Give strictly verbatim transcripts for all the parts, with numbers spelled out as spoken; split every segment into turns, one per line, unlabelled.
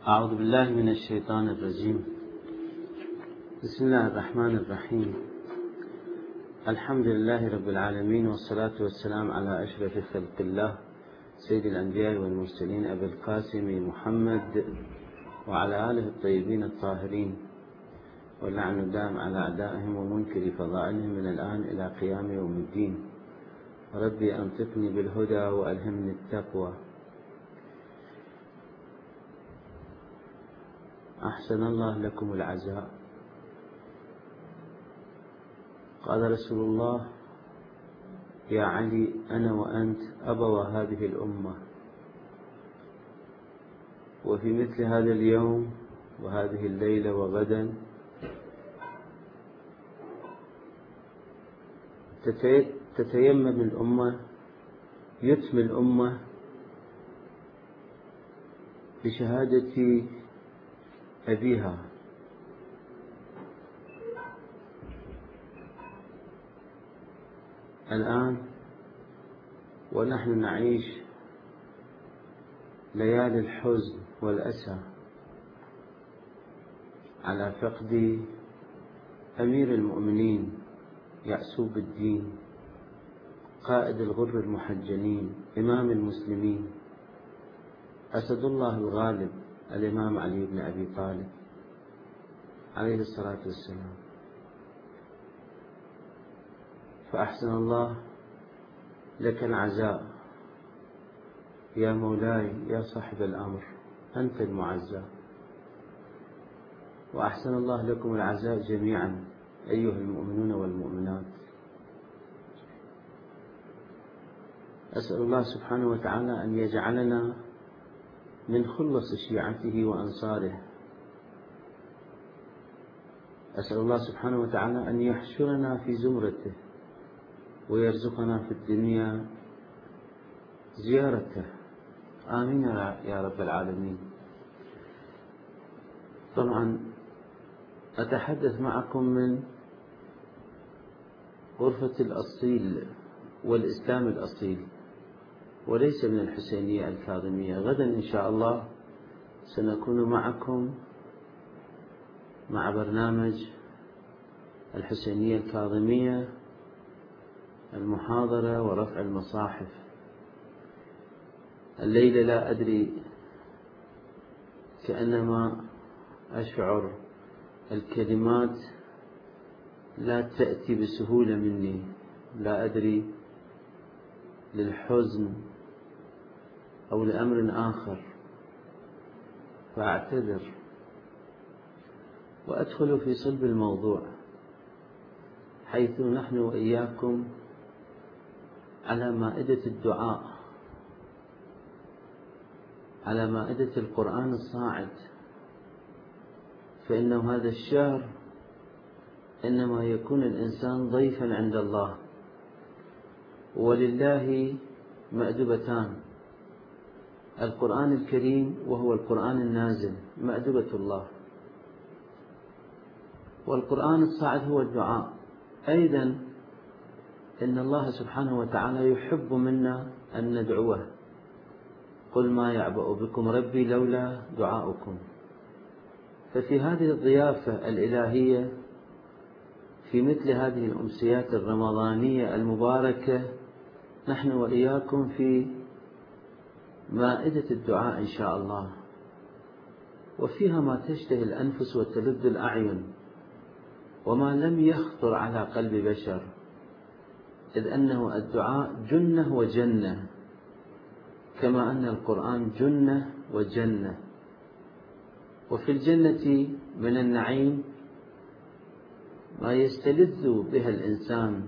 أعوذ بالله من الشيطان الرجيم. بسم الله الرحمن الرحيم. الحمد لله رب العالمين، والصلاة والسلام على أشرف خلق الله سيد الأنبياء والمرسلين أبي القاسم محمد وعلى آله الطيبين الطاهرين، واللعن الدائم على أعدائهم ومنكر فضائلهم من الآن إلى قيام يوم الدين. ربي أنطقني بالهدى وألهمني التقوى. أحسن الله لكم العزاء. قال رسول الله: يا علي، أنا وأنت أبوا هذه الأمة. وفي مثل هذا اليوم وهذه الليلة وغدا تتيمم الأمة، يتم الأمة بشهادة أبيها. الآن ونحن نعيش ليالي الحزن والأسى على فقد أمير المؤمنين يعسوب الدين، قائد الغر المحجلين، إمام المسلمين، أسد الله الغالب، الإمام علي بن أبي طالب عليه الصلاة والسلام. فأحسن الله لك العزاء يا مولاي يا صاحب الأمر، أنت المعزى. وأحسن الله لكم العزاء جميعا أيها المؤمنون والمؤمنات. أسأل الله سبحانه وتعالى أن يجعلنا من خلص شيعته وأنصاره. أسأل الله سبحانه وتعالى أن يحشرنا في زمرته ويرزقنا في الدنيا زيارته. آمين يا رب العالمين. طبعا أتحدث معكم من غرفة الأصيل والإسلام الأصيل، وليس من الحسينية الكاظمية. غدا إن شاء الله سنكون معكم مع برنامج الحسينية الكاظمية، المحاضرة ورفع المصاحف. الليلة لا أدري، كأنما أشعر الكلمات لا تأتي بسهولة مني، لا أدري للحزن أو لأمر آخر، فأعتذر وأدخل في صلب الموضوع، حيث نحن وإياكم على مائدة الدعاء، على مائدة القرآن الصاعد. فإنه هذا الشهر إنما يكون الإنسان ضيفا عند الله، ولله مأدبتان: القرآن الكريم وهو القرآن النازل مأدبة الله، والقرآن الصاعد هو الدعاء. أيضا إن الله سبحانه وتعالى يحب منا أن ندعوه: قل ما يعبأ بكم ربي لولا دعاؤكم. ففي هذه الضيافة الإلهية، في مثل هذه الأمسيات الرمضانية المباركة، نحن وإياكم في مائدة الدعاء إن شاء الله، وفيها ما تشتهي الأنفس وتلذ الأعين، وما لم يخطر على قلب بشر، إذ أنه الدعاء جنة وجنة، كما أن القرآن جنة وجنة. وفي الجنة من النعيم ما يستلذ بها الإنسان،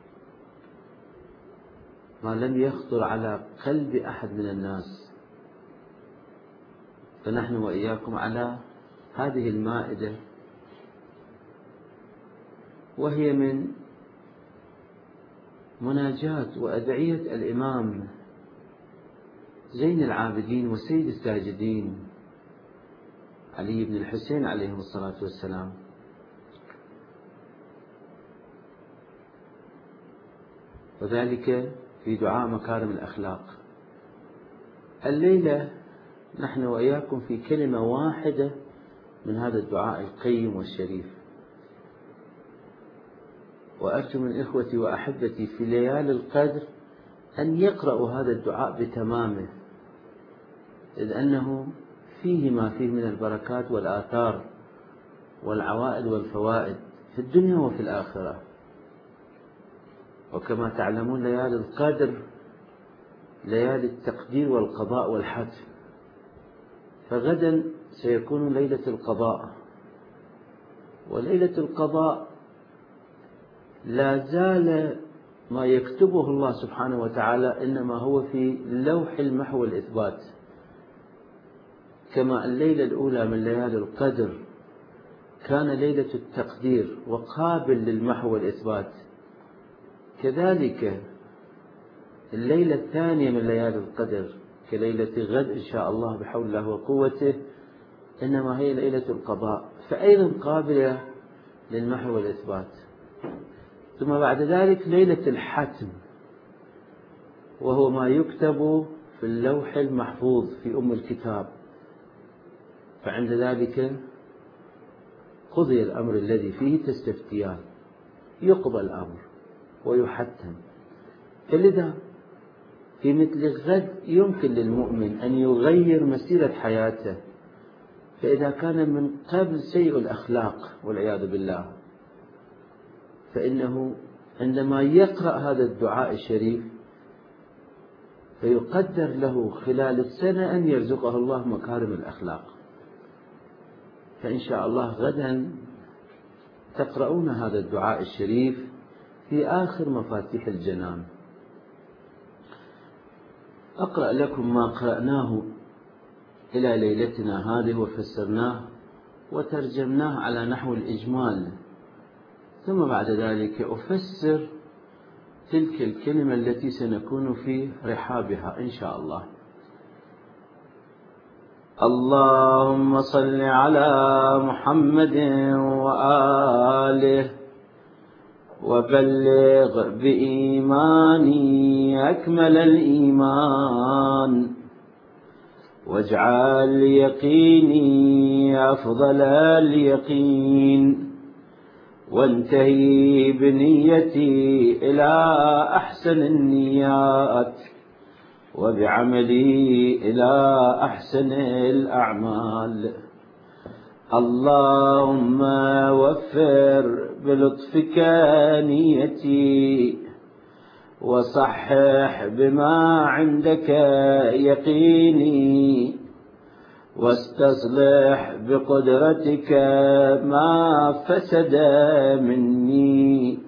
ما لم يخطر على قلب أحد من الناس. فنحن وإياكم على هذه المائدة، وهي من مناجاة وأدعية الإمام زين العابدين وسيد الساجدين علي بن الحسين عليه الصلاة والسلام. وذلك في دعاء مكارم الأخلاق. الليلة نحن وإياكم في كلمة واحدة من هذا الدعاء القيم والشريف. وأرجو من إخوتي وأحبتي في ليالي القدر أن يقرأوا هذا الدعاء بتمامه، إذ أنه فيه ما فيه من البركات والآثار والعوائد والفوائد في الدنيا وفي الآخرة. وكما تعلمون ليالي القدر ليالي التقدير والقضاء والحتم، فغدا سيكون ليلة القضاء، وليلة القضاء لا زال ما يكتبه الله سبحانه وتعالى إنما هو في لوح المحو والإثبات. كما الليلة الأولى من ليالي القدر كان ليلة التقدير وقابل للمحو والإثبات، كذلك الليلة الثانية من ليالي القدر كليلة غد إن شاء الله بحول الله وقوته إنما هي ليلة القضاء، فأيضا قابلة للمحو والإثبات. ثم بعد ذلك ليلة الحتم، وهو ما يكتب في اللوح المحفوظ في أم الكتاب، فعند ذلك قضي الأمر الذي فيه تستفتيان، يقضى الأمر ويحتم. فلذا في مثل غد يمكن للمؤمن أن يغير مسيرة حياته، فإذا كان من قبل سيء الأخلاق والعياذ بالله، فإنه عندما يقرأ هذا الدعاء الشريف فيقدر له خلال السنة أن يرزقه الله مكارم الأخلاق. فإن شاء الله غدا تقرؤون هذا الدعاء الشريف في آخر مفاتيح الجنان. أقرأ لكم ما قرأناه إلى ليلتنا هذه وفسرناه وترجمناه على نحو الإجمال، ثم بعد ذلك أفسر تلك الكلمة التي سنكون في رحابها إن شاء الله. اللهم صل على محمد وآله وبلغ بإيماني أكمل الإيمان، واجعل يقيني أفضل اليقين، وانتهي بنيتي إلى أحسن النيات، وبعملي إلى أحسن الأعمال. اللهم وفر بلطفك نيتي، وصحح بما عندك يقيني، واستصلح بقدرتك ما فسد مني.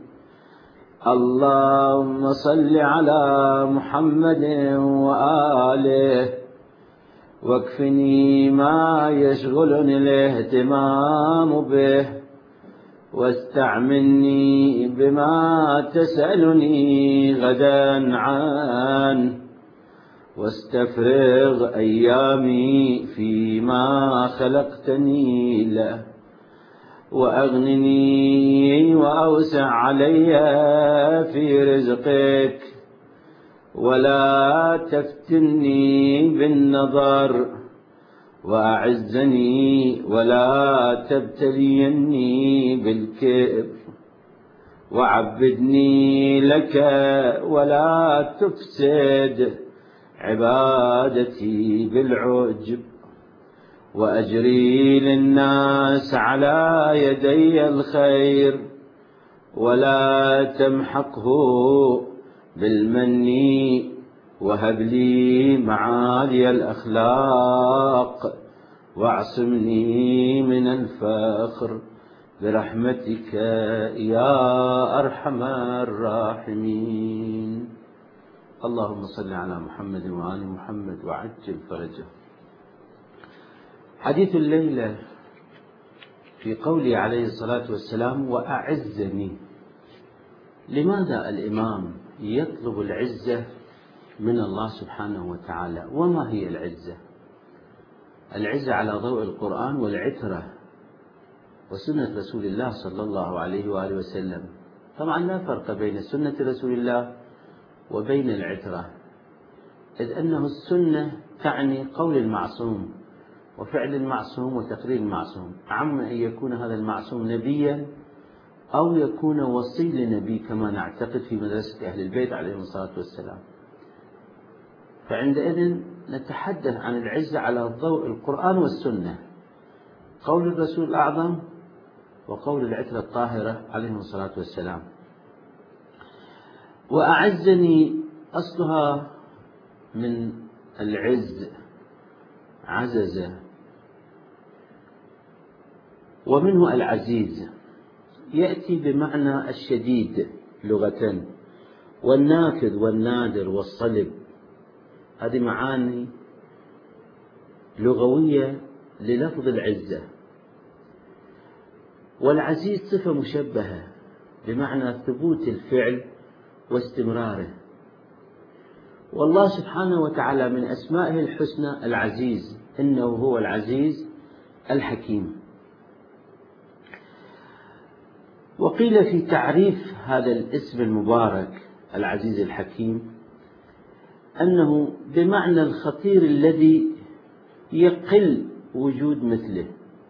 اللهم صل على محمد وآله، واكفني ما يشغلني الاهتمام به، واستعملني بما تسألني غدا عنه، واستفرغ أيامي فيما خلقتني له، وأغنني وأوسع علي في رزقك، ولا تفتني بالنظر، وأعزني ولا تبتليني بالكبر، وعبدني لك ولا تفسد عبادتي بالعجب، وأجري للناس على يدي الخير، ولا تمحقه بالمن، وهب لي معالي الأخلاق، واعصمني من الفخر برحمتك يا أرحم الراحمين. اللهم صل على محمد وآل محمد وعجل فرجه. حديث الليلة في قوله عليه الصلاة والسلام وأعزني. لماذا الإمام يطلب العزة من الله سبحانه وتعالى؟ وما هي العزة؟ العزة على ضوء القرآن والعترة وسنة رسول الله صلى الله عليه وآله وسلم. طبعا لا فرق بين سنة رسول الله وبين العترة، إذ أنه السنة تعني قول المعصوم وفعل المعصوم وتقرير المعصوم، أعم أن يكون هذا المعصوم نبيا أو يكون وصي لنبي كما نعتقد في مدرسة أهل البيت عليهم الصلاة والسلام. فعندئذ نتحدث عن العزة على ضوء القرآن والسنة، قول الرسول الأعظم وقول العترة الطاهرة عليهم الصلاة والسلام. وأعزني أصلها من العز، عزز، ومنه العزيز، يأتي بمعنى الشديد لغة، والنافذ والنادر والصلب، هذه معاني لغوية للفظ العزة. والعزيز صفة مشبهة بمعنى ثبوت الفعل واستمراره. والله سبحانه وتعالى من أسمائه الحسنى العزيز، إنه هو العزيز الحكيم. وقيل في تعريف هذا الاسم المبارك العزيز الحكيم أنه بمعنى الخطير الذي يقل وجود مثله،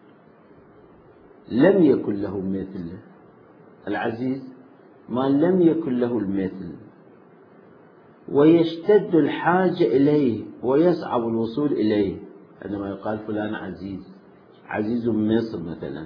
لم يكن له مثل. العزيز ما لم يكن له المثل، ويشتد الحاجة إليه ويصعب الوصول إليه. عندما يقال فلان عزيز، عزيز مصر مثلا،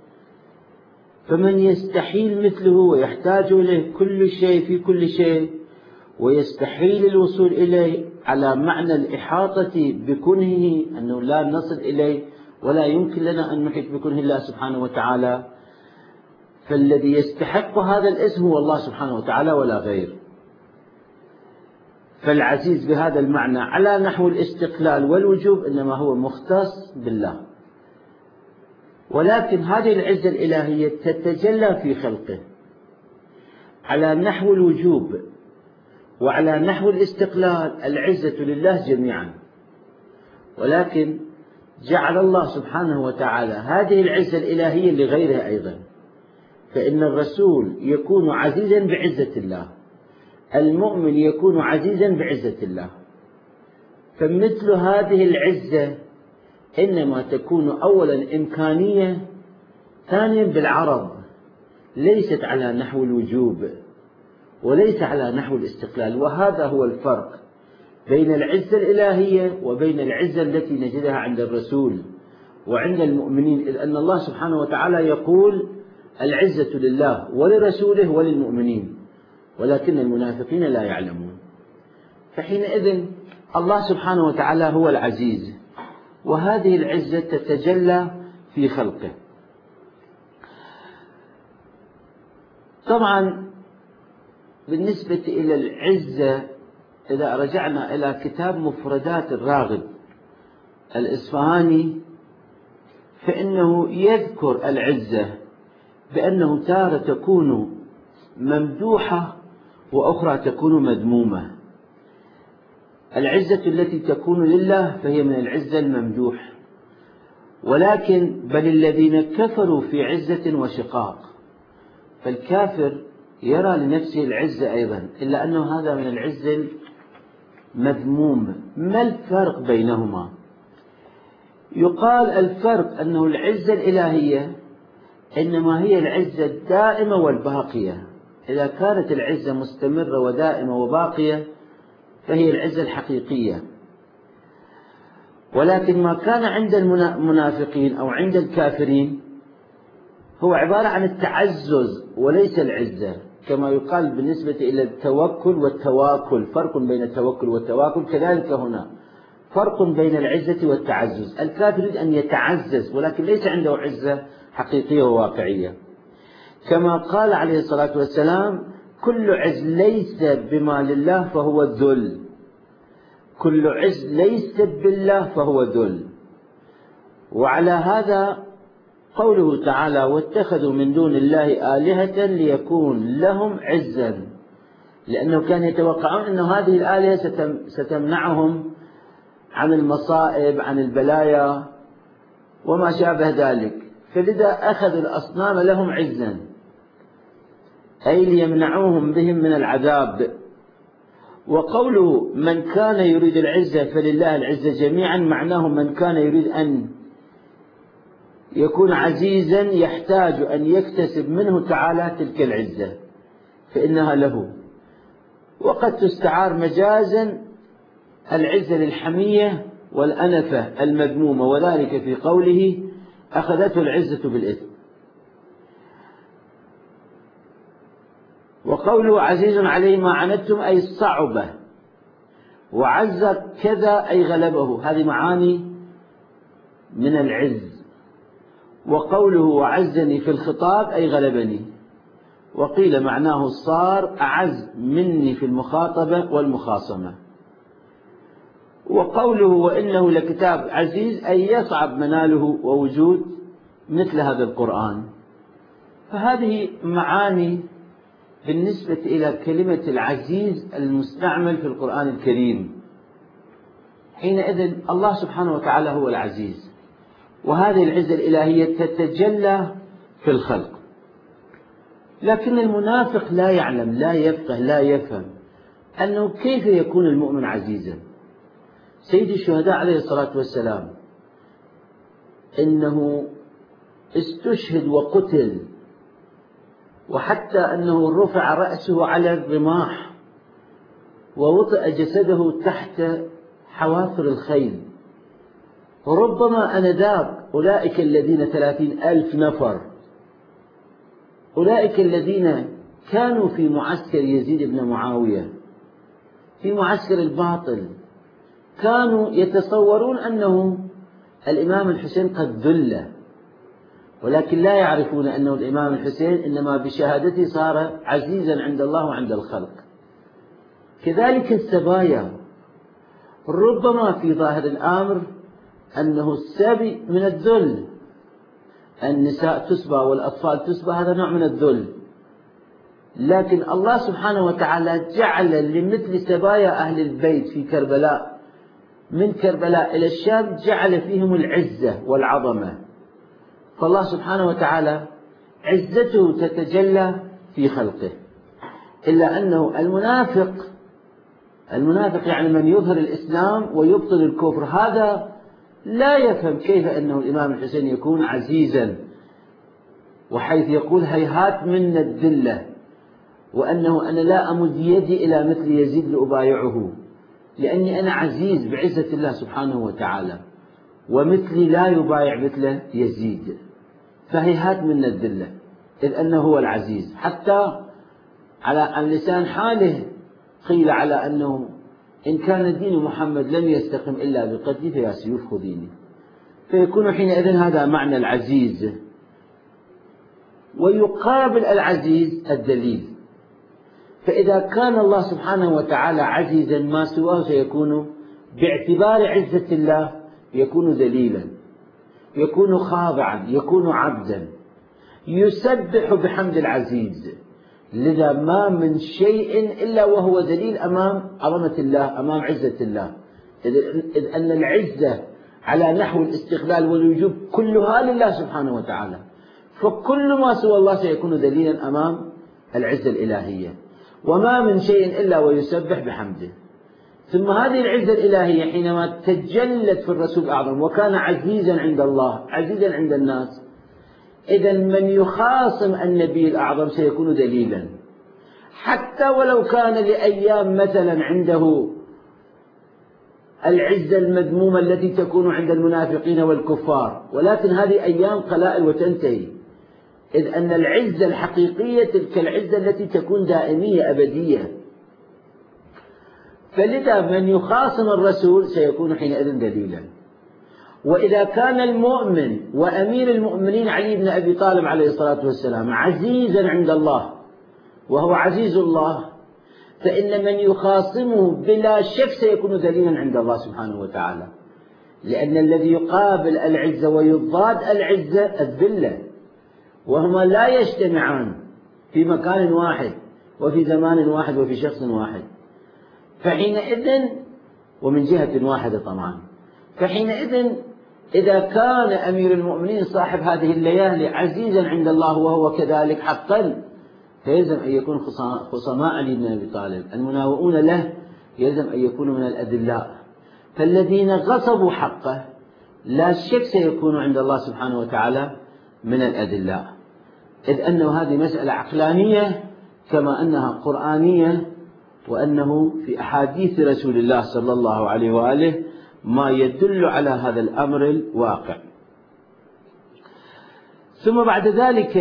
فمن يستحيل مثله ويحتاج إليه كل شيء في كل شيء، ويستحيل الوصول إليه على معنى الإحاطة بكنهه، أنه لا نصل إليه ولا يمكن لنا أن نحيط بكنه الله سبحانه وتعالى. فالذي يستحق هذا الاسم هو الله سبحانه وتعالى ولا غير. فالعزيز بهذا المعنى على نحو الاستقلال والوجوب إنما هو مختص بالله، ولكن هذه العزة الإلهية تتجلى في خلقه على نحو الوجوب وعلى نحو الاستقلال. العزة لله جميعا، ولكن جعل الله سبحانه وتعالى هذه العزة الإلهية لغيره أيضا. فإن الرسول يكون عزيزا بعزة الله، المؤمن يكون عزيزا بعزة الله. فمثل هذه العزة إنما تكون أولا إمكانية، ثانيا بالعرض، ليست على نحو الوجوب وليس على نحو الاستقلال. وهذا هو الفرق بين العزة الإلهية وبين العزة التي نجدها عند الرسول وعند المؤمنين، إذ أن الله سبحانه وتعالى يقول العزة لله ولرسوله وللمؤمنين، ولكن المنافقين لا يعلمون. فحينئذ الله سبحانه وتعالى هو العزيز، وهذه العزة تتجلى في خلقه. طبعا بالنسبة إلى العزة، إذا رجعنا إلى كتاب مفردات الراغب الإصفهاني، فإنه يذكر العزة بأنه تارة تكون ممدوحة وأخرى تكون مذمومة. العزة التي تكون لله فهي من العزة الممدوح، ولكن بل الذين كفروا في عزة وشقاق. فالكافر يرى لنفسه العزة أيضا، إلا أنه هذا من العزة المذموم. ما الفرق بينهما؟ يقال الفرق أنه العزة الإلهية إنما هي العزة الدائمة والباقية. إذا كانت العزة مستمرة ودائمة وباقية فهي العزة الحقيقية. ولكن ما كان عند المنافقين أو عند الكافرين هو عبارة عن التعزز وليس العزة، كما يقال بالنسبة إلى التوكل والتواكل، فرق بين التوكل والتواكل. كذلك هنا فرق بين العزة والتعزز. الكافر يريد أن يتعزز ولكن ليس عنده عزة حقيقية وواقعية، كما قال عليه الصلاة والسلام كل عز ليس بما لله فهو ذل، كل عز ليس بالله فهو ذل. وعلى هذا قوله تعالى واتخذوا من دون الله آلهة ليكون لهم عزا، لأنه كانوا يتوقعون أن هذه الآلهة ستمنعهم عن المصائب عن البلايا وما شابه ذلك، فلذا أخذوا الأصنام لهم عزا، أي ليمنعوهم بهم من العذاب.
وقوله من كان يريد العزة فلله العزة جميعا معناه من كان يريد أن يكون عزيزا يحتاج أن يكتسب منه تعالى تلك العزة فإنها له. وقد تستعار مجازا العزة للحمية والأنفة المذمومة، وذلك في قوله أخذته العزة بالإثم. وقوله عزيز عليه ما عنتم أي صعبة، وعز كذا أي غلبه، هذه معاني من العز. وقوله وعزني في الخطاب أي غلبني، وقيل معناه صار أعز مني في المخاطبة والمخاصمة. وقوله وإنه لكتاب عزيز أي يصعب مناله ووجود مثل هذا القرآن. فهذه معاني بالنسبة إلى كلمة العزيز المستعمل في القرآن الكريم. حينئذ الله سبحانه وتعالى هو العزيز، وهذه العزة الإلهية تتجلى في الخلق. لكن المنافق لا يعلم، لا يفقه، لا يفهم أنه كيف يكون المؤمن عزيزا. سيد الشهداء عليه الصلاة والسلام إنه استشهد وقتل، وحتى أنه رفع رأسه على الرماح ووطئ جسده تحت حوافر الخيل. وربما أنذاك أولئك الذين ثلاثين ألف نفر، أولئك الذين كانوا في معسكر يزيد بن معاوية، في معسكر الباطل، كانوا يتصورون أنه الإمام الحسين قد ذل، ولكن لا يعرفون أنه الإمام الحسين إنما بشهادته صار عزيزا عند الله وعند الخلق. كذلك السبايا، ربما في ظاهر الأمر أنه السبي من الذل، النساء تسبى والأطفال تسبى، هذا نوع من الذل، لكن الله سبحانه وتعالى جعل لمثل سبايا أهل البيت في كربلاء، من كربلاء إلى الشام، جعل فيهم العزة والعظمة. فالله سبحانه وتعالى عزته تتجلى في خلقه. إلا أنه المنافق، المنافق يعني من يظهر الإسلام ويبطل الكفر، هذا لا يفهم كيف أنه الإمام الحسين يكون عزيزا، وحيث يقول هيهات من الذلة، وأنه أنا لا أمد يدي إلى مثل يزيد لأبايعه، لأني أنا عزيز بعزة الله سبحانه وتعالى، ومثلي لا يبايع مثل يزيد. فهيهات من الذلة، إذ أنه هو العزيز. حتى على عن لسان حاله قيل على أنه إن كان دين محمد لم يستقم إلا بقتلي فيا سيوف خذيني. فيكون حينئذ هذا معنى العزيز. ويقابل العزيز الذليل، فإذا كان الله سبحانه وتعالى عزيزا ما سواه سيكون باعتبار عزة الله يكون ذليلا، يكون خاضعا، يكون عبدا، يسبح بحمد العزيز. لذا ما من شيء إلا وهو ذليل أمام عظمة الله، أمام عزة الله، إذ أن العزة على نحو الاستقلال والوجوب كلها لله سبحانه وتعالى، فكل ما سوى الله سيكون ذليلا أمام العزة الإلهية. وما من شيء إلا ويسبح بحمده. ثم هذه العزة الإلهية حينما تجلت في الرسول الأعظم وكان عزيزا عند الله عزيزا عند الناس، إذا من يخاصم النبي الأعظم سيكون ذليلا، حتى ولو كان لأيام مثلا عنده العزة المذمومة التي تكون عند المنافقين والكفار، ولكن هذه أيام قلائل وتنتهي، إذ أن العزة الحقيقية تلك العزة التي تكون دائمية أبدية. فلذا من يخاصم الرسول سيكون حينئذ ذليلا. وإذا كان المؤمن وأمير المؤمنين علي بن أبي طالب عليه الصلاة والسلام عزيزا عند الله وهو عزيز الله، فإن من يخاصمه بلا شك سيكون ذليلا عند الله سبحانه وتعالى، لأن الذي يقابل العزة ويضاد العزة الذلة، وهما لا يجتمعان في مكان واحد وفي زمان واحد وفي شخص واحد. فحينئذ ومن جهة واحدة طبعا، فحينئذ إذا كان أمير المؤمنين صاحب هذه الليالي عزيزا عند الله وهو كذلك حقا، فيلزم أن يكون خصماء علي بن أبي طالب المناوئون له يلزم أن يكونوا من الأدلاء. فالذين غصبوا حقه لا شك سيكونوا عند الله سبحانه وتعالى من الأدلاء، إذ أنه هذه مسألة عقلانية كما أنها قرآنية، وأنه في أحاديث رسول الله صلى الله عليه وآله ما يدل على هذا الأمر الواقع. ثم بعد ذلك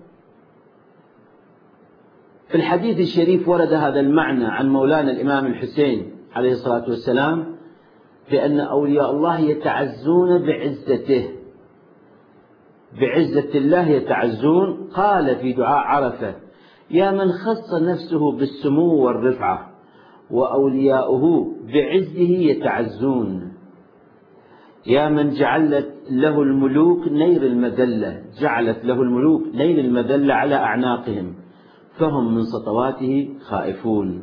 في الحديث الشريف ورد هذا المعنى عن مولانا الإمام الحسين عليه الصلاة والسلام بأن أولياء الله يتعزون بعزته، بعزة الله يتعزون. قال في دعاء عرفة: يا من خص نفسه بالسمو والرفعة وأولياؤه بعزه يتعزون، يا من جعلت له الملوك نير المذلة، جعلت له الملوك نير المذلة على أعناقهم فهم من سطواته خائفون.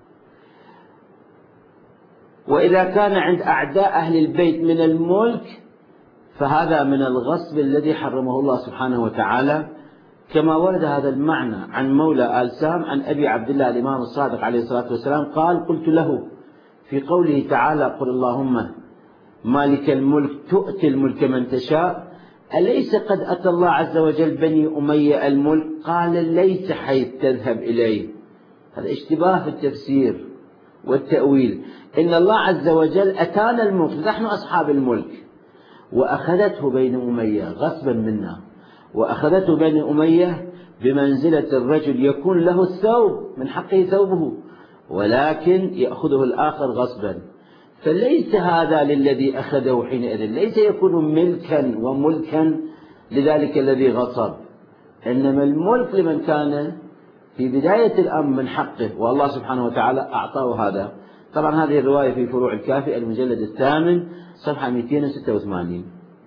وإذا كان عند أعداء أهل البيت من الملك فهذا من الغصب الذي حرمه الله سبحانه وتعالى، كما ورد هذا المعنى عن مولى آل سام عن أبي عبد الله الإمام الصادق عليه الصلاة والسلام قال: قلت له في قوله تعالى: قل اللهم مالك الملك تؤتي الملك من تشاء، أليس قد أتى الله عز وجل بني أمية الملك؟ قال: ليس حيث تذهب إليه. هذا اشتباه في التفسير والتأويل. إن الله عز وجل أتانا الملك، نحن أصحاب الملك، وأخذته بني أمية غصبا منا، وأخذته بني أمية بمنزلة الرجل يكون له الثوب من حقه ثوبه، ولكن يأخذه الآخر غصبا. فليس هذا للذي أخذه حينئذ، ليس يكون ملكا وملكا لذلك الذي غصب، إنما الملك لمن كان في بداية الأمر من حقه، والله سبحانه وتعالى أعطاه هذا. طبعا هذه الرواية في فروع الكافي المجلد الثامن صفحة مئتين وستة وثمانين.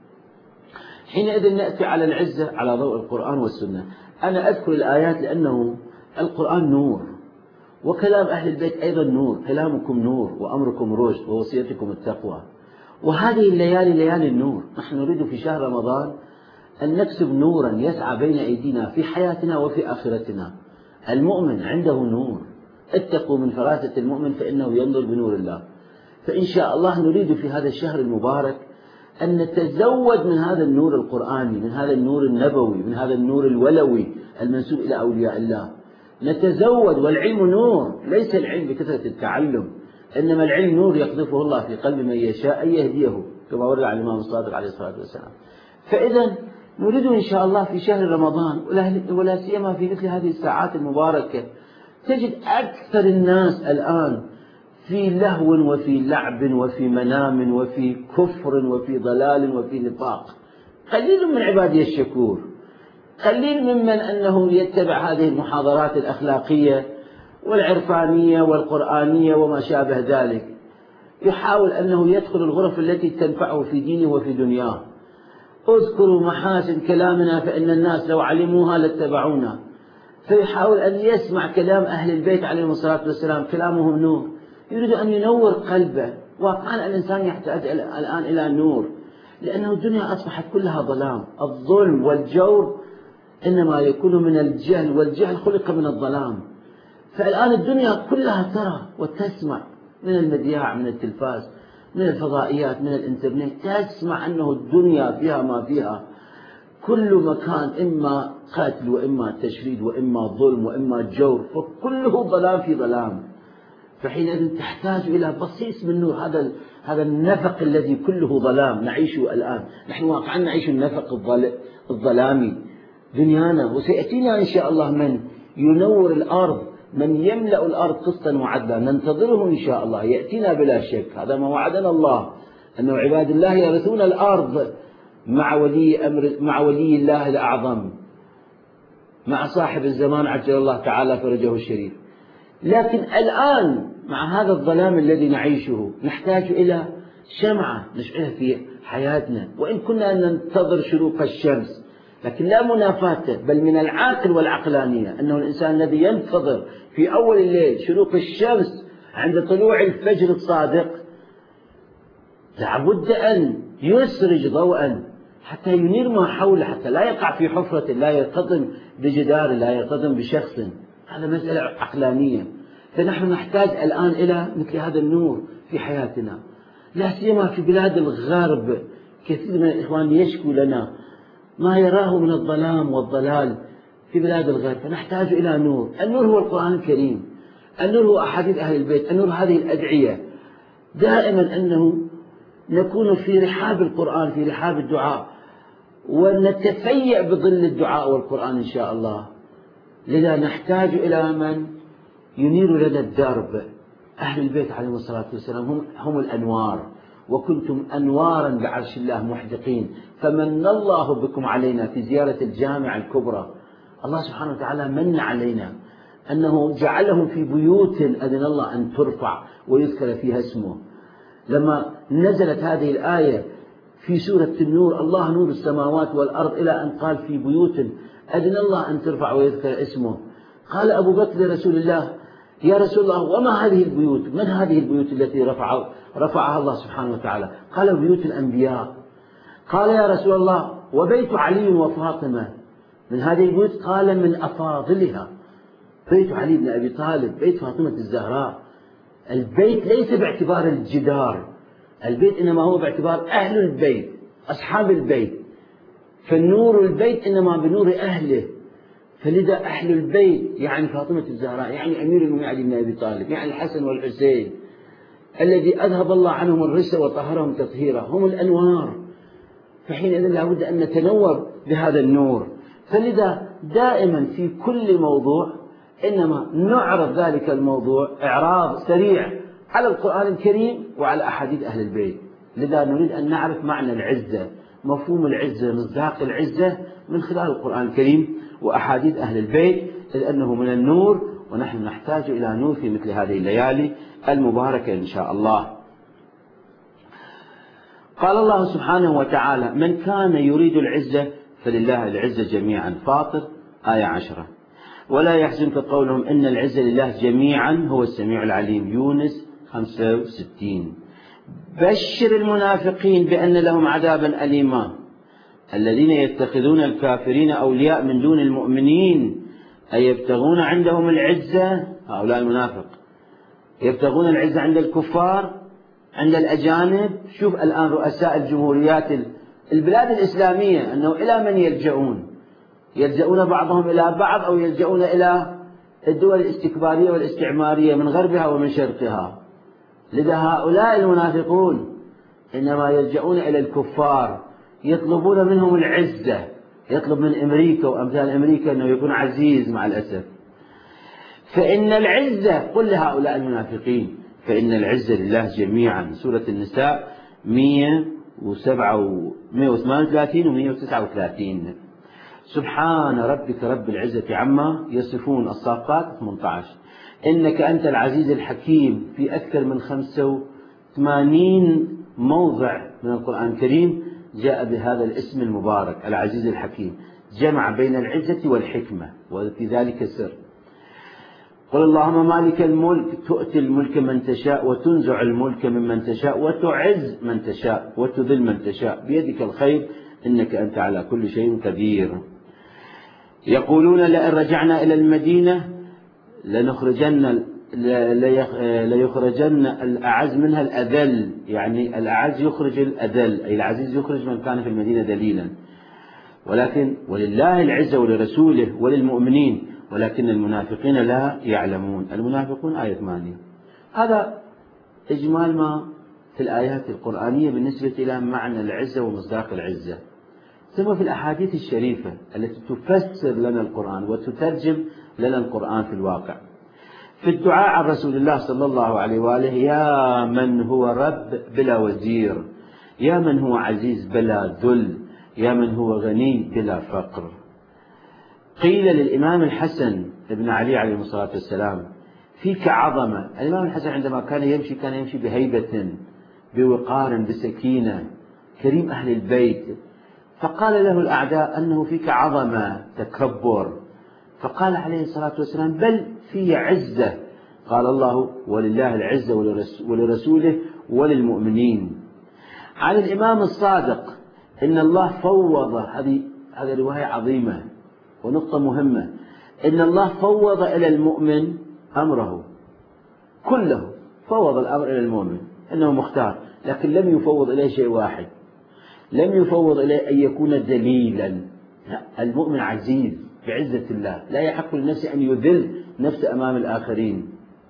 حينئذ نأتي على العزة على ضوء القرآن والسنة. أنا أذكر الآيات لأنه القرآن نور، وكلام أهل البيت أيضا نور، كلامكم نور وأمركم رشد ووصيتكم التقوى. وهذه الليالي ليالي النور، نحن نريد في شهر رمضان أن نكسب نورا يسعى بين أيدينا في حياتنا وفي آخرتنا. المؤمن عنده نور، اتقوا من فراسة المؤمن فإنه ينظر بنور الله. فإن شاء الله نريد في هذا الشهر المبارك أن نتزود من هذا النور القرآني، من هذا النور النبوي، من هذا النور الولوي المنسوب إلى أولياء الله. نتزود، والعلم نور، ليس العلم بكثرة التعلم، إنما العلم نور يقذفه الله في قلب من يشاء أن يهديه، كما ورد عن الإمام الصادق عليه الصلاة والسلام. فإذا نريد إن شاء الله في شهر رمضان، ولا سيما في مثل هذه الساعات المباركة، تجد أكثر الناس الآن في لهو وفي لعب وفي منام وفي كفر وفي ضلال وفي نفاق. قليل من عبادي الشكور، قليل ممن أنه يتبع هذه المحاضرات الأخلاقية والعرفانية والقرآنية وما شابه ذلك، يحاول أنه يدخل الغرف التي تنفعه في دينه وفي دنياه. اذكروا محاسن كلامنا فإن الناس لو علموها لاتبعونا. فيحاول أن يسمع كلام أهل البيت عليهم الصلاة والسلام، كلامهم نور، يريد أن ينور قلبه. واقعا الإنسان يحتاج الآن إلى نور، لأنه الدنيا أصبحت كلها ظلام. الظلم والجور إنما يكون من الجهل، والجهل خلق من الظلام. فالآن الدنيا كلها ترى وتسمع من المذياع، من التلفاز، من الفضائيات، من الإنترنت، تسمع أنه الدنيا فيها ما فيها، كل مكان إما قتل وإما تشريد وإما ظلم وإما جور، فكله ظلام في ظلام. فحينئذ تحتاج إلى بصيص من نور. هذا هذا النفق الذي كله ظلام نعيشه الآن، نحن واقعا نعيش النفق الظلامي دنيانا، وسيأتينا إن شاء الله من ينور الأرض، من يملأ الأرض قسطا وعدلا، ننتظره إن شاء الله، يأتينا بلا شك. هذا ما وعدنا الله، أنه عباد الله يرثون الأرض مع ولي أمر، مع ولي الله الأعظم، مع صاحب الزمان عجل الله تعالى فرجه الشريف. لكن الآن مع هذا الظلام الذي نعيشه نحتاج إلى شمعة نشعلها في حياتنا. وإن كنا ننتظر شروق الشمس، لكن لا منافاة، بل من العاقل والعقلانية أنه الإنسان الذي ينتظر في أول الليل شروق الشمس عند طلوع الفجر الصادق لابد أن يسرج ضوءا حتى ينير ما حوله، حتى لا يقع في حفرة، لا يرتطم بجدار، لا يرتطم بشخص. هذا مسألة عقلانية. فنحن نحتاج الآن إلى مثل هذا النور في حياتنا، لا سيما في بلاد الغرب. كثير من الإخوان يشكو لنا ما يراه من الظلام والضلال في بلاد الغرب، فنحتاج إلى نور. النور هو القرآن الكريم، النور هو أحاديث أهل البيت، النور هذه الأدعية. دائما أنه نكون في رحاب القرآن، في رحاب الدعاء، ونتفيأ بظل الدعاء والقرآن إن شاء الله. لذا نحتاج إلى من ينير لنا الدرب. أهل البيت عليهم الصلاة والسلام هم, هم الأنوار، وكنتم أنوارا بعرش الله محدقين، فمن الله بكم علينا في زيارة الجامعة الكبرى. الله سبحانه وتعالى من علينا أنه جعلهم في بيوت أذن الله أن ترفع ويذكر فيها اسمه. لما نزلت هذه الآية في سورة النور، الله نور السماوات والأرض، إلى أن قال في بيوت أذن الله أن ترفع ويذكر اسمه، قال أبو بكر لرسول الله: يا رسول الله، وما هذه البيوت؟ من هذه البيوت التي رفع رفعها الله سبحانه وتعالى؟ قال: بيوت الأنبياء. قال: يا رسول الله، وبيت علي وفاطمة من هذه البيوت؟ قال: من أفاضلها. بيت علي بن أبي طالب، بيت فاطمة الزهراء. البيت ليس باعتبار الجدار، البيت إنما هو باعتبار أهل البيت، أصحاب البيت، فالنور البيت إنما بنور أهله. فلذا أهل البيت يعني فاطمة الزهراء، يعني أمير المؤمنين علي بن أبي طالب، يعني الحسن والحسين الذي أذهب الله عنهم الرجس وطهرهم تطهيرا، هم الأنوار. فحينئذ لابد أن نتنور بهذا النور. فلذا دائما في كل موضوع إنما نعرض ذلك الموضوع إعراض سريع على القرآن الكريم وعلى أحاديث أهل البيت. لذا نريد أن نعرف معنى العزة، مفهوم العزة، مصداق العزة، من خلال القرآن الكريم وأحاديث أهل البيت، إذ أنه من النور، ونحن نحتاج إلى نور في مثل هذه الليالي المباركة إن شاء الله. قال الله سبحانه وتعالى: من كان يريد العزة فلله العزة جميعا. فاطر آية عشرة. ولا يحزنك قولهم إن العزة لله جميعا هو السميع العليم. يونس خمسة وستين. بشر المنافقين بأن لهم عذابا أليما الذين يتخذون الكافرين أولياء من دون المؤمنين أي يبتغون عندهم العزة. هؤلاء المنافق يبتغون العزة عند الكفار، عند الأجانب. شوف الآن رؤساء الجمهوريات البلاد الإسلامية أنه إلى من يلجؤون؟ يلجؤون بعضهم إلى بعض، أو يلجؤون إلى الدول الاستكبارية والاستعمارية من غربها ومن شرقها. لذا هؤلاء المنافقون إنما يلجؤون إلى الكفار، يطلبون منهم العزة. يطلب من أمريكا وأمثال أمريكا أنه يكون عزيز، مع الأسف. فإن العزة، قل لهؤلاء المنافقين، فإن العزة لله جميعا. سورة النساء مئة وثمانية وثلاثين ومئة وتسعة وثلاثين. سبحان ربك رب العزة عما يصفون. الصافات ثمانية عشر. إنك أنت العزيز الحكيم. في أكثر من خمسة وثمانين موضع من القرآن الكريم جاء بهذا الاسم المبارك العزيز الحكيم، جمع بين العزة والحكمة، وفي ذلك سر. قل اللهم مالك الملك تؤتي الملك من تشاء وتنزع الملك ممن تشاء وتعز من تشاء وتذل من تشاء بيدك الخير إنك أنت على كل شيء قدير. يقولون لئن رجعنا إلى المدينة لنخرجن ليخرجن الأعز منها الأذل، يعني الأعز يخرج الأذل، أي العزيز يخرج من كان في المدينة ذليلا. ولكن ولله العزة ولرسوله وللمؤمنين ولكن المنافقين لا يعلمون. المنافقون آية ثمانية. هذا إجمال ما في الآيات القرآنية بالنسبة إلى معنى العزة ومصداق العزة. ثم في الأحاديث الشريفة التي تفسر لنا القرآن وتترجم لنا القرآن في الواقع. في الدعاء عن رسول الله صلى الله عليه وآله: يا من هو رب بلا وزير، يا من هو عزيز بلا ذل، يا من هو غني بلا فقر. قيل للإمام الحسن بن علي عليه الصلاة والسلام: فيك عظمة. الإمام الحسن عندما كان يمشي كان يمشي بهيبة، بوقار، بسكينة، كريم أهل البيت. فقال له الأعداء أنه فيك عظمة، تكبر. فقال عليه الصلاة والسلام: بل في عزة. قال الله: ولله العزة ولرسوله وللمؤمنين. عن الإمام الصادق إن الله فوض، هذه هذه رواية عظيمة ونقطة مهمة، إن الله فوض إلى المؤمن أمره كله فوض الأمر إلى المؤمن أنه مختار، لكن لم يفوض إليه شيء واحد، لم يفوض إليه أن يكون دليلا. المؤمن عزيز بعزة الله، لا يحق لنفسه أن يذل نفسه أمام الآخرين.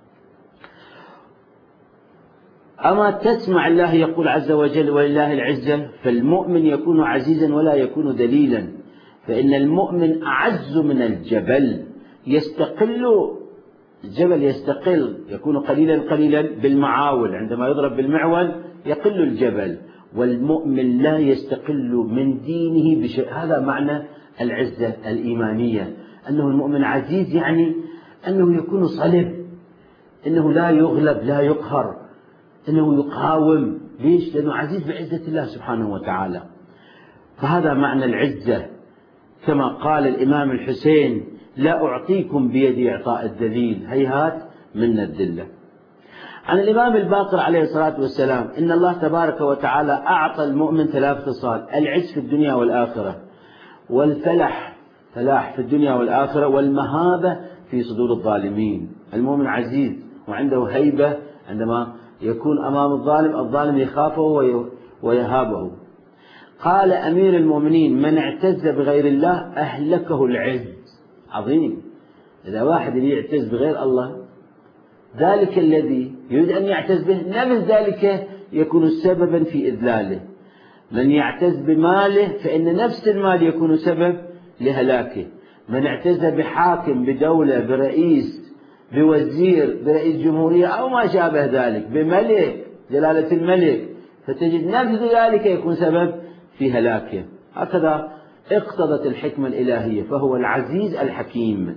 أما تسمع الله يقول عز وجل ولله العزة، فالمؤمن يكون عزيزا ولا يكون دليلا، فإن المؤمن أعز من الجبل، يستقل الجبل، يستقل يكون قليلا قليلا بالمعاول، عندما يضرب بالمعول يقل الجبل، والمؤمن لا يستقل من دينه بشيء. هذا معنى العزة الإيمانية، أنه المؤمن عزيز، يعني أنه يكون صلب، أنه لا يغلب لا يقهر، أنه يقاوم. ليش؟ لأنه عزيز بعزة الله سبحانه وتعالى. فهذا معنى العزة، كما قال الإمام الحسين: لا أعطيكم بيدي إعطاء الذليل، هيهات من الذلة. عن الإمام الباقر عليه الصلاة والسلام: إن الله تبارك وتعالى أعطى المؤمن ثلاث خصال: العز في الدنيا والآخرة، والفلح فلاح في الدنيا والآخرة، والمهابة في صدور الظالمين. المؤمن عزيز وعنده هيبة، عندما يكون أمام الظالم الظالم يخافه ويهابه. قال أمير المؤمنين: من اعتز بغير الله أهلكه العز. عظيم. إذا واحد يعتز بغير الله، ذلك الذي يريد أن يعتز به نفس ذلك يكون سببا في إذلاله. من يعتز بماله فإن نفس المال يكون سبب لهلاكه. من اعتز بحاكم، بدولة، برئيس، بوزير، برئيس جمهورية أو ما شابه ذلك، بملك، جلالة الملك، فتجد نفس ذلك يكون سبب في هلاكه. هكذا اقتضت الحكمة الإلهية، فهو العزيز الحكيم،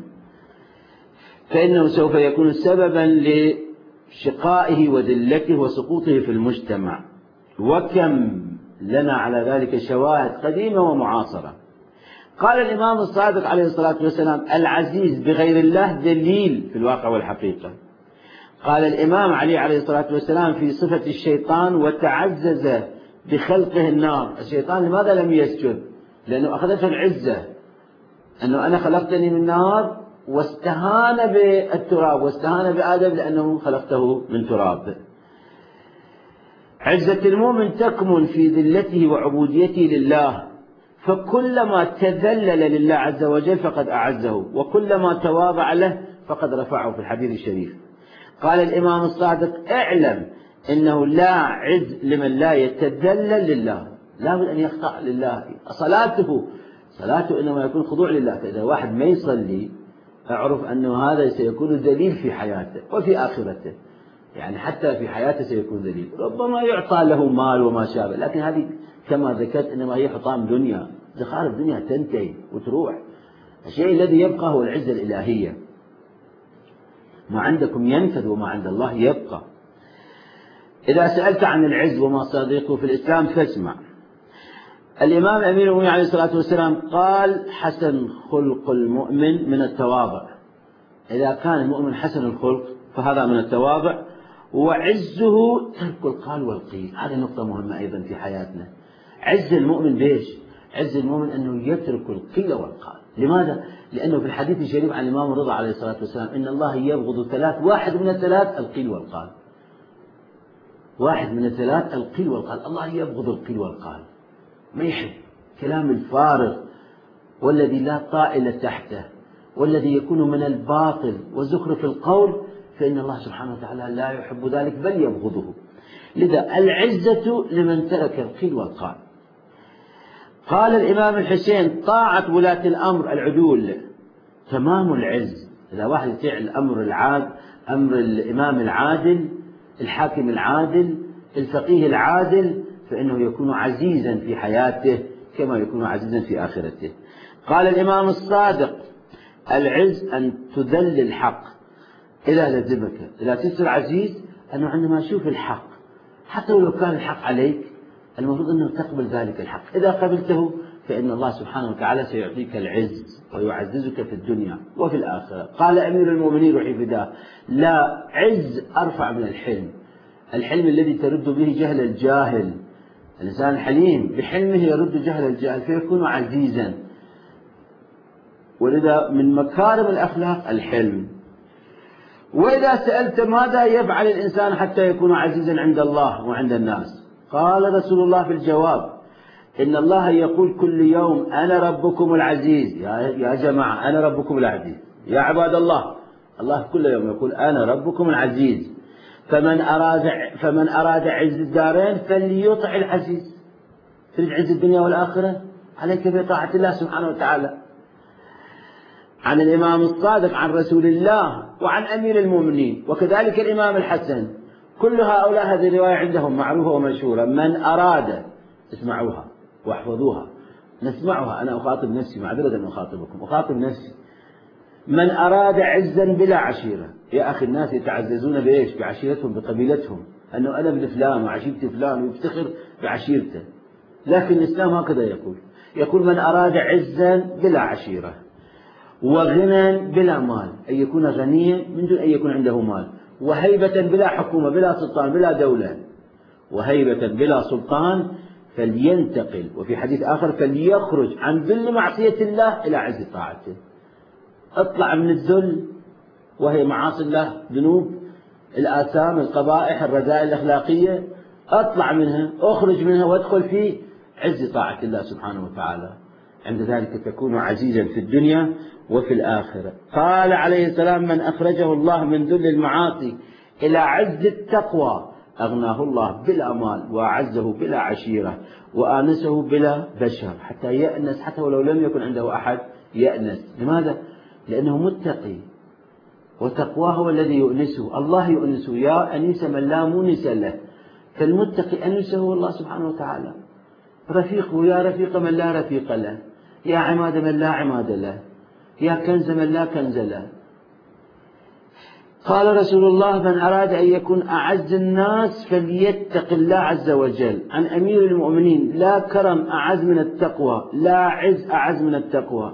فإنه سوف يكون سببا لشقائه وذلته وسقوطه في المجتمع. وكم لنا على ذلك شواهد قديمة ومعاصرة. قال الإمام الصادق عليه الصلاة والسلام: العزيز بغير الله دليل في الواقع والحقيقة. قال الإمام علي عليه الصلاة والسلام في صفة الشيطان: وتعزز بخلقه النار. الشيطان لماذا لم يسجد؟ لأنه أخذته العزة، أنه أنا خلقتني من نار، واستهان بالتراب، واستهان بآدم لأنه خلقته من تراب. عزة المؤمن تكمن في ذلته وعبوديته لله، فكلما تذلل لله عز وجل فقد أعزه، وكلما تواضع له فقد رفعه، في الحديث الشريف. قال الإمام الصادق: اعلم إنه لا عز لمن لا يتذلل لله. لا بد أن يخضع لله. صلاته صلاته إنما يكون خضوع لله. فإذا واحد ما يصلي، أعرف أنه هذا سيكون ذليل في حياته وفي آخرته، يعني حتى في حياته سيكون ذليل. ربما يعطى له مال وما شابه، لكن هذه كما ذكرت إنما هي حطام دنيا، زخارف الدنيا تنتهي وتروح. الشيء الذي يبقى هو العزة الإلهية. ما عندكم ينفذ وما عند الله يبقى. إذا سألت عن العز وما صديقه في الإسلام فاسمع. الإمام أمير المؤمنين عليه الصلاة والسلام قال: حسن خلق المؤمن من التواضع. إذا كان المؤمن حسن الخلق فهذا من التواضع. وعزه ترك القال والقيل. هذه نقطة مهمة أيضا في حياتنا. عز المؤمن بيش؟ عز المؤمن أنه يترك القيل والقال. لماذا؟ لأنه في الحديث الشريف عن الإمام الرضا عليه الصلاة والسلام: إن الله يبغض ثلاث، واحد من الثلاث القيل والقال. واحد من الثلاث القيل والقال. الله يبغض القيل والقال، ما يحب كلام الفارغ والذي لا طائل تحته والذي يكون من الباطل وزخرف القول، فإن الله سبحانه وتعالى لا يحب ذلك بل يبغضه. لذا العزة لمن ترك القيل والقال. قال الإمام الحسين: طاعة ولاة الأمر العدول تمام العز. إذا واحد يطيع الأمر العاد، أمر الإمام العادل، الحاكم العادل، الفقيه العادل، فإنه يكون عزيزا في حياته كما يكون عزيزا في آخرته. قال الإمام الصادق: العز أن تذل الحق إذا لزمك. إذا تصير عزيز أنه عندما تشوف الحق، حتى ولو كان الحق عليك، المفروض أنه تقبل ذلك الحق. إذا قبلته فإن الله سبحانه وتعالى سيعطيك العز ويعززك في الدنيا وفي الآخرة. قال أمير المؤمنين روحي فداه: لا عز أرفع من الحلم. الحلم الذي ترد به جهل الجاهل. الإنسان الحليم بحلمه يرد جهل الجاهل فيكون عزيزا. ولذا من مكارم الأخلاق الحلم. وإذا سألت ماذا يفعل الإنسان حتى يكون عزيزا عند الله وعند الناس؟ قال رسول الله في الجواب: إن الله يقول كل يوم: أنا ربكم العزيز. يا جماعة، أنا ربكم العزيز يا عباد الله. الله كل يوم يقول: أنا ربكم العزيز. فمن أراد فمن أراد عز الدارين فليطع العزيز. تريد عز الدنيا والآخرة؟ عليك بطاعة الله سبحانه وتعالى. عن الإمام الصادق عن رسول الله وعن أمير المؤمنين وكذلك الإمام الحسن، كل هؤلاء هذه الرواية عندهم معروفة ومشهورة: من أراد، اسمعوها واحفظوها، نسمعها. أنا أخاطب نفسي، معذرة أن أخاطبكم، أخاطب نفسي. من أراد عزا بلا عشيرة. يا أخي، الناس يتعززون بإيش؟ بعشيرتهم، بقبيلتهم، أنه أنا ابن فلان وعشيرتي فلان، ويفتخر بعشيرته. لكن الإسلام هكذا يقول، يقول: من أراد عزا بلا عشيرة، وغنى بلا مال، أن يكون غنيا من دون أن يكون عنده مال، وهيبة بلا حكومة، بلا سلطان، بلا دولة، وهيبة بلا سلطان، فلينتقل. وفي حديث آخر: فليخرج عن ذل معصية الله إلى عز طاعته. اطلع من الذل وهي معاصي الله، ذنوب، الآثام، القبائح، الرذائل الأخلاقية، اطلع منها، اخرج منها، وادخل في عز طاعة الله سبحانه وتعالى. عند ذلك تكون عزيزا في الدنيا وفي الآخرة. قال عليه السلام: من أخرجه الله من ذل المعاصي إلى عز التقوى أغناه الله بلا مال، وأعزه بلا عشيرة، وآنسه بلا بشر، حتى يأنس، حتى ولو لم يكن عنده أحد يأنس. لماذا؟ لأنه متقي، وتقواه هو الذي يؤنسه، الله يؤنسه. يا أنيس من لا مونس له، فالمتقي أنسه الله سبحانه وتعالى. رفيقه: يا رفيق من لا رفيق له، يا عماد من لا عماد له، يا كنز من لا كنز له. قال رسول الله: من أراد أن يكون أعز الناس فليتق الله عز وجل. عن أمير المؤمنين: لا كرم أعز من التقوى، لا عز أعز من التقوى.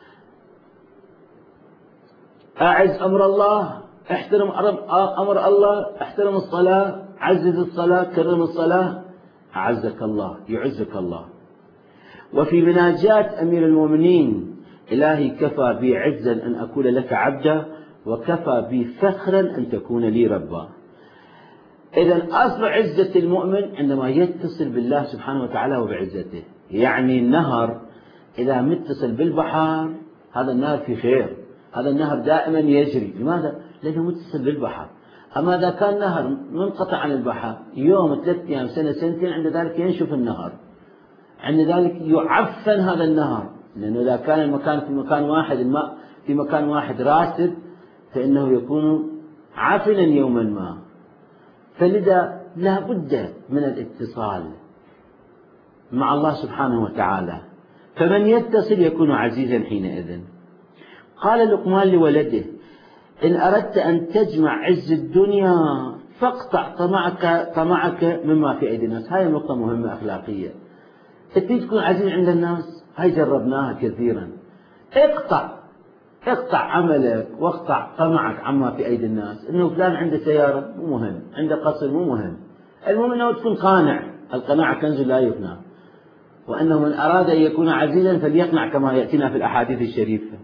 أعز أمر الله، احترم أمر الله، احترم الصلاة، عزز الصلاة، كرم الصلاة، أعزك الله، يعزك الله. وفي مناجات أمير المؤمنين: إلهي كفى بي عزا أن أكون لك عبدا، وكفى بي فخرا أن تكون لي ربا. إذن أصل عزة المؤمن عندما يتصل بالله سبحانه وتعالى وبعزته. يعني النهر إذا متصل بالبحر، هذا النهر في خير، هذا النهر دائما يجري. لماذا؟ لأنه متصل بالبحر. أما إذا كان نهر منقطع عن البحر، يوم، ثلاث أيام، سنة، سنتين، عند ذلك ينشف النهر، عند ذلك يعفن هذا النهر. لأنه إذا كان المكان في مكان واحد، الماء في مكان واحد راسب، فإنه يكون عفنا يوما ما. فلذا لا بد من الاتصال مع الله سبحانه وتعالى، فمن يتصل يكون عزيزا حينئذ. قال لقمان لولده: إن أردت أن تجمع عز الدنيا فاقطع طمعك طمعك مما في أيدي الناس. هاي نقطة مهمة أخلاقية. تريد تكون عزيز عند الناس، هاي جربناها كثيرا. اقطع اقطع عملك واقطع طمعك عما في أيدي الناس. إنه فلان عنده سيارة مو مهم، عنده قصر مو مهم، المهم أنه تكون قانع. القناعة كنز لا يفنى، وأنه من أراد أن يكون عزيزا فليقنع كما يأتينا في الأحاديث الشريفة.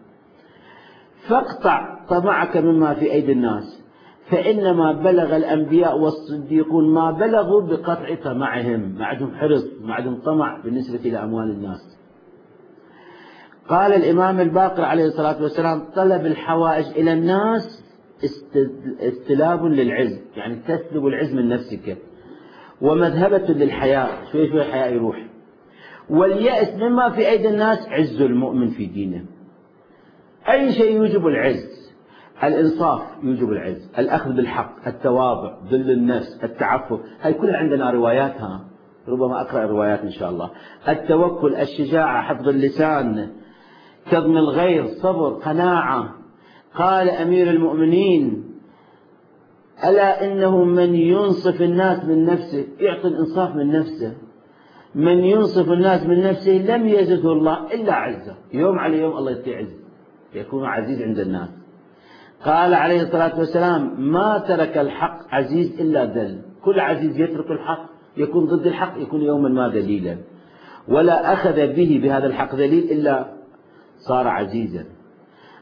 فاقطع طمعك مما في أيدي الناس، فإنما بلغ الأنبياء والصديقون ما بلغوا بقطع طمعهم. ما عندهم حرص، ما عندهم طمع بالنسبة إلى أموال الناس. قال الإمام الباقر عليه الصلاة والسلام: طلب الحوائج إلى الناس استلاب للعز، يعني تسلب العز من نفسك، ومذهبة للحياء، شوي شوي الحياء يروح. واليأس مما في أيدي الناس عز المؤمن في دينه. أي شيء يوجب العز: الإنصاف يوجب العز، الأخذ بالحق، التواضع، ذل النفس، التعفف، هاي كلها عندنا رواياتها، ربما أقرأ روايات إن شاء الله. التوكل، الشجاعة، حفظ اللسان، كظم الغيظ، صبر، قناعة. قال أمير المؤمنين: ألا إنه من ينصف الناس من نفسه، يعطي الإنصاف من نفسه، من ينصف الناس من نفسه لم يزده الله إلا عزه. يوم على يوم الله يعطيه عز، يكون عزيز عند الناس. قال عليه الصلاة والسلام: ما ترك الحق عزيز إلا ذل. كل عزيز يترك الحق يكون ضد الحق، يكون يوما ما ذليلا. ولا أخذ به بهذا الحق ذليل إلا صار عزيزا.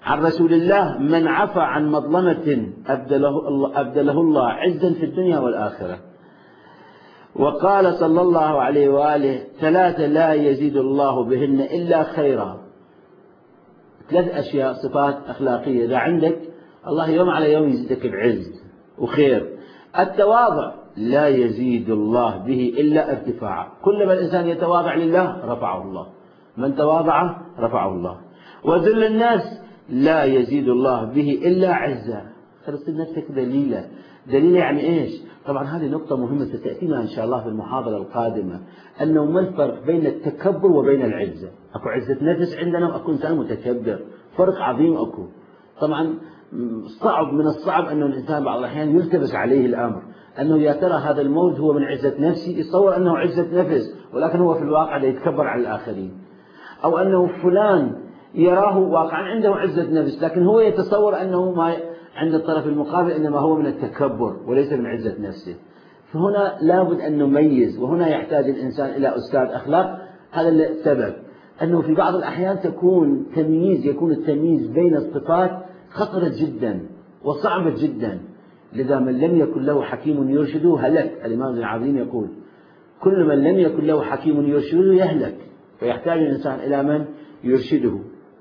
عن رسول الله: من عفى عن مظلمة أبدله الله, أبدله الله عزا في الدنيا والآخرة. وقال صلى الله عليه وآله: ثلاثة لا يزيد الله بهن إلا خيرا. ثلاث أشياء صفات أخلاقية إذا عندك الله يوم على يوم يزيدك بعز وخير. التواضع لا يزيد الله به إلا ارتفاعا، كلما الإنسان يتواضع لله رفعه الله، من تواضع رفعه الله. وذل الناس لا يزيد الله به إلا عزا، خلص نفسك ذليلة. دليل يعني إيش؟ طبعا هذه نقطة مهمة ستأتينا إن شاء الله في المحاضرة القادمة، أنه ما الفرق بين التكبر وبين العزة؟ أكو عزة نفس عندنا وأكو إنسان متكبر، فرق عظيم أكو. طبعا صعب من الصعب أنه الإنسان بعض الأحيان يلتبس عليه الأمر، أنه يا ترى هذا الموت هو من عزة نفسي، يتصور أنه عزة نفس ولكن هو في الواقع يتكبر على الآخرين، أو أنه فلان يراه واقعا عنده عزة نفس لكن هو يتصور أنه ما عند الطرف المقابل إنما هو من التكبر وليس من عزة نفسه. فهنا لابد أن نميز، وهنا يحتاج الإنسان إلى أستاذ أخلاق. هذا السبب أنه في بعض الأحيان تكون تمييز يكون التمييز بين الصفات خطرة جدا وصعبة جدا، لذا من لم يكن له حكيم يرشده هلك. الإمام العظيم يقول: كل من لم يكن له حكيم يرشده يهلك، فيحتاج الإنسان إلى من يرشده.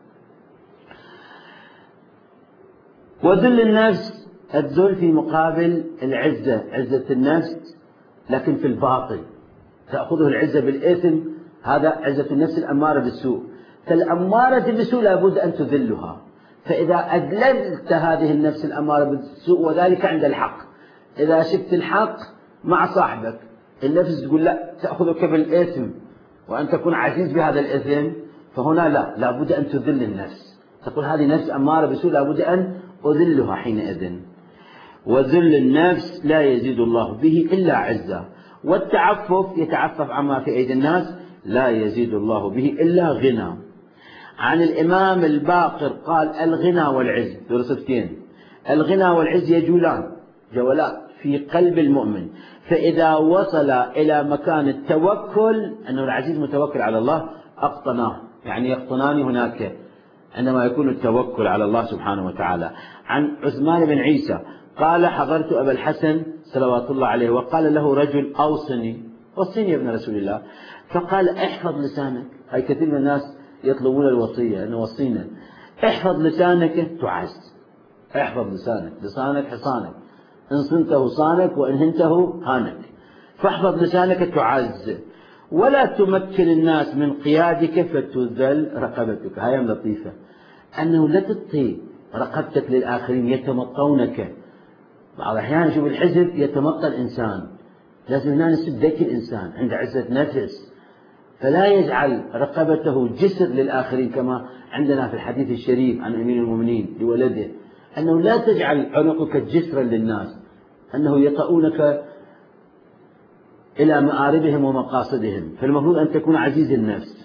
وذل النفس، الذل في مقابل العزة، عزة النفس لكن في الباطل، تأخذه العزة بالإثم، هذا عزة النفس الأمارة بالسوء. فالأمارة بالسوء لابد أن تذلها، فإذا أذللت هذه النفس الأمارة بالسوء وذلك عند الحق، إذا شفت الحق مع صاحبك النفس تقول لا، تأخذك بالإثم وأن تكون عزيز بهذا الإثم، فهنا لا، لابد أن تذل النفس، تقول هذه نفس أمارة بالسوء لابد أن أذلها حينئذ. وذل النفس لا يزيد الله به إلا عزا. والتعفف، يتعفف عما في أيدي الناس، لا يزيد الله به إلا غنى. عن الإمام الباقر قال: الغنى والعز دول صفتين، الغنى والعز يجولان جولات في قلب المؤمن، فإذا وصل إلى مكان التوكل، أنه العزيز متوكل على الله، أقطناه، يعني يقطنان هناك عندما يكون التوكل على الله سبحانه وتعالى. عن عثمان بن عيسى قال: حضرت أبا الحسن صلوات الله عليه وقال له رجل: أوصني، وصيني يا ابن رسول الله. فقال: احفظ لسانك. هاي كثير من الناس يطلبون الوصية، أنه وصينا، احفظ لسانك تعز. احفظ لسانك، لسانك حصانك، إن صنته صانك وإن هنته هانك، فاحفظ لسانك تعز. ولا تمكن الناس من قيادك فتذل رقبتك. هاي لطيفة، أنه لا تطي رقبتك للآخرين يتمطونك. بعض الأحيان شوف الحزب يتمطى الإنسان، لازم هنا نسد ذكي الإنسان عند عزة نفس، فلا يجعل رقبته جسر للآخرين، كما عندنا في الحديث الشريف عن أمير المؤمنين لولده، أنه لا تجعل عنقك جسرا للناس، أنه يطؤونك إلى مآربهم ومقاصدهم، فالمفروض أن تكون عزيز النفس.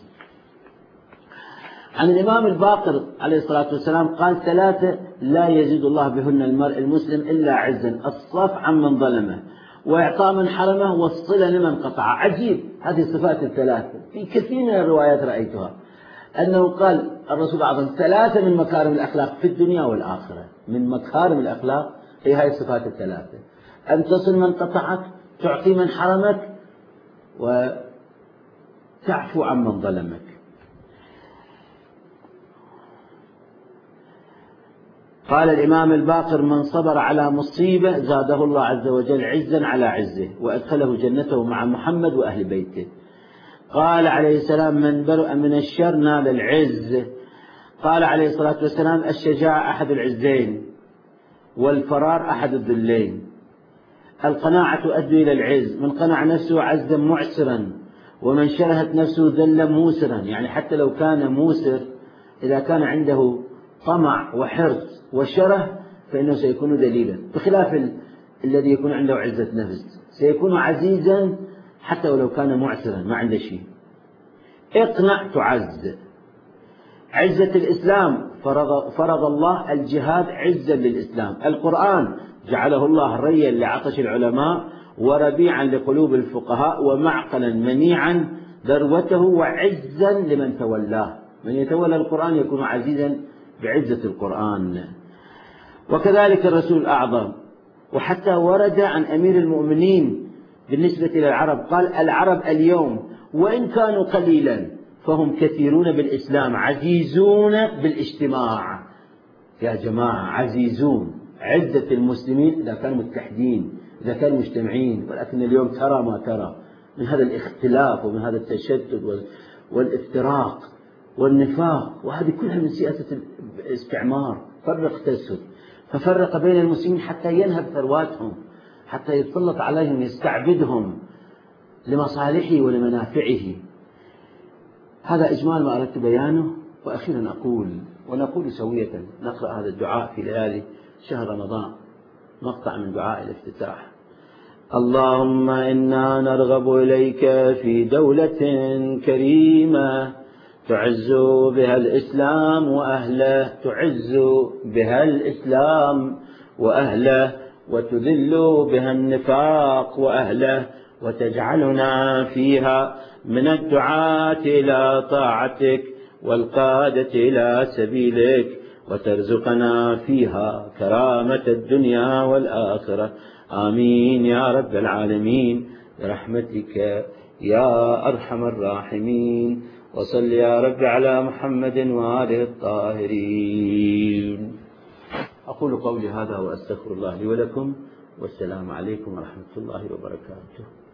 عن الإمام الباقر عليه الصلاة والسلام قال: ثلاثة لا يزيد الله بهن المرء المسلم إلا عزا: الصف عمن ظلمه، وإعطاء من حرمه، والصلة لمن قطعه. عجيب هذه الصفات الثلاثة، في كثير من الروايات رأيتها أنه قال الرسول الأعظم ثلاثة من مكارم الأخلاق في الدنيا والآخرة. من مكارم الأخلاق هي هذه الصفات الثلاثة: أن تصل من قطعك، تعطي من حرمك، وتعفو عمن ظلمك. قال الإمام الباقر: من صبر على مصيبة زاده الله عز وجل عزا على عزه، وأدخله جنته مع محمد وأهل بيته. قال عليه السلام: من برئ من الشر نال العز. قال عليه الصلاة والسلام: الشجاعة أحد العزين، والفرار أحد الذلين. القناعة تؤدي إلى العز، من قنع نفسه عزا معسرا، ومن شرهت نفسه ذل موسرا. يعني حتى لو كان موسر، إذا كان عنده طمع وحرص وشره فإنه سيكون ذليلا، بخلاف ال... الذي يكون عنده عزة نفس، سيكون عزيزا حتى ولو كان معسرا ما عنده شيء. اقنع تعز. عزة الإسلام، فرض, فرض الله الجهاد عزا للإسلام. القرآن جعله الله ريا لعطش العلماء، وربيعا لقلوب الفقهاء، ومعقلا منيعا ذروته، وعزا لمن تولاه. من يتولى القرآن يكون عزيزا بعزة القرآن. وكذلك الرسول الأعظم. وحتى ورد عن أمير المؤمنين بالنسبة إلى العرب قال: العرب اليوم وإن كانوا قليلا فهم كثيرون بالإسلام عزيزون بالاجتماع. يا جماعة، عزيزون، عزة المسلمين إذا كانوا متحدين، إذا كانوا مجتمعين. ولكن اليوم ترى ما ترى من هذا الاختلاف ومن هذا التشتت والافتراق والنفاق، وهذه كلها من سياسة الاستعمار. فرق تسد، ففرق بين المسلمين حتى ينهب ثرواتهم، حتى يتسلط عليهم، يستعبدهم لمصالحه ولمنافعه. هذا إجمال ما أردت بيانه. وأخيرا أقول ونقول سوية، نقرأ هذا الدعاء في ليالي شهر رمضان، مقطع من دعاء الافتتاح: اللهم إنا نرغب إليك في دولة كريمة تعز بها الإسلام وأهله، تعز بها الإسلام وأهله، وتذل بها النفاق وأهله، وتجعلنا فيها من الدعاة إلى طاعتك والقادة إلى سبيلك، وترزقنا فيها كرامة الدنيا والآخرة. آمين يا رب العالمين برحمتك يا أرحم الراحمين. وصل يا رب على محمد وآله الطاهرين. أقول قولي هذا وأستغفر الله لي ولكم، والسلام عليكم ورحمة الله وبركاته.